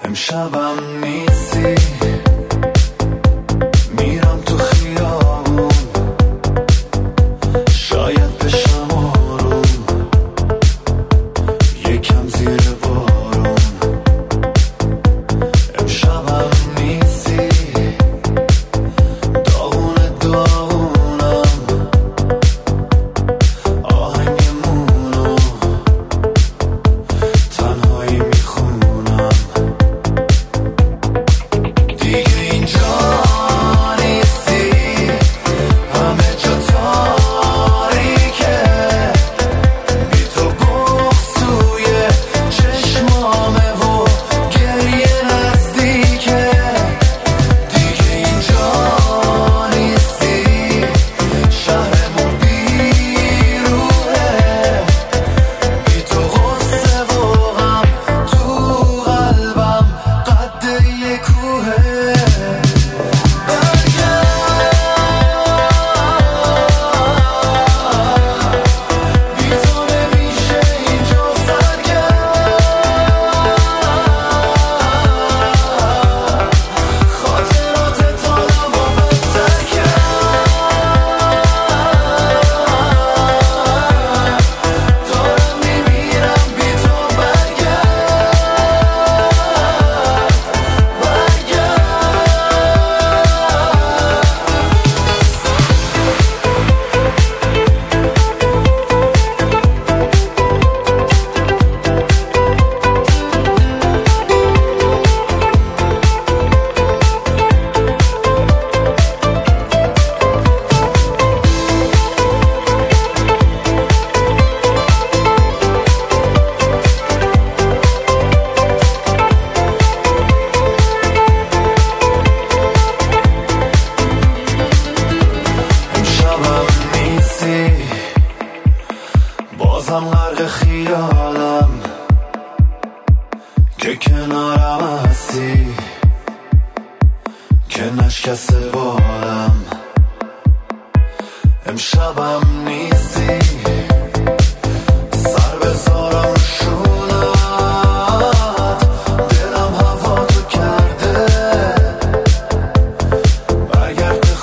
امشبم نیستی، میرم تو خیابون، شاید بشم آروم، یکم زیر بارون. امشبم نیستی، داغونه داغونم، آهنگمونو تنهایی میخونم. دیگه اینجا نیستی، همه جا تاریکه، بی تو بغض توی چشمامه و گریه نزدیکه. دیگه اینجا نیستی، شهرمون بیروحه، بی تو غصه و غم تو قلبم قد یه کوهه. بی تو نمیشه اینجا سرگرم، خاطرات تالم و بدتر کرد. دارم میمیرم بی تو، امشبم نیستی، بازم غرق خیالم که کنارم هستی، که نشکسته بالم. امشبم نیستی، سر بذارم رو شونت، دلم هوا تو کرده، برگرد به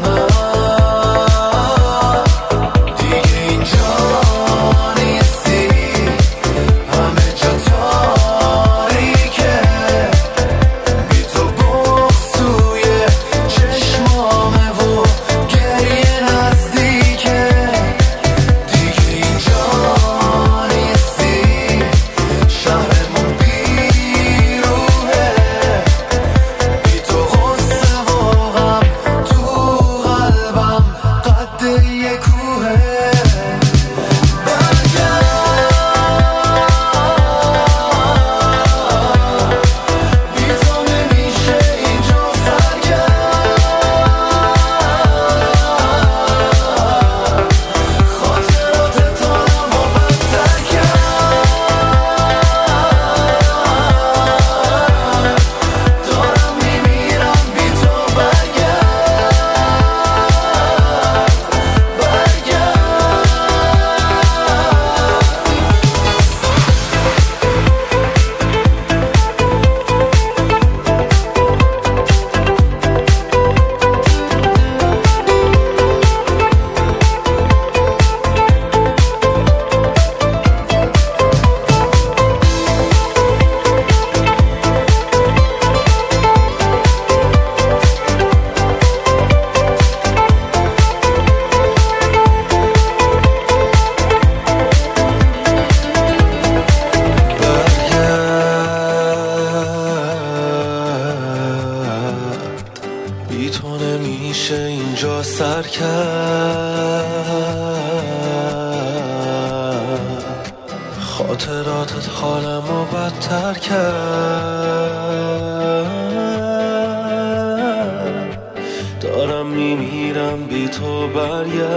خونم. دیگه اینجا نیستی، همه جا تاریکه، بی تو بغض توی چشمامه و گریه نزدیکه. دیگه اینجا نیستی، شهرمون بیروحه، بی تو غصه و غم تو قلبم قد یه کوهه. بی تو نمیشه اینجا سرگرم، خاطرات تالم و بدتر کرد. دارم میمیرم بی تو، بی تو نمیشه اینجا سر کرد. خاطراتت حالمو بدتر کرد. دارم میمیرم بی تو، برگرد.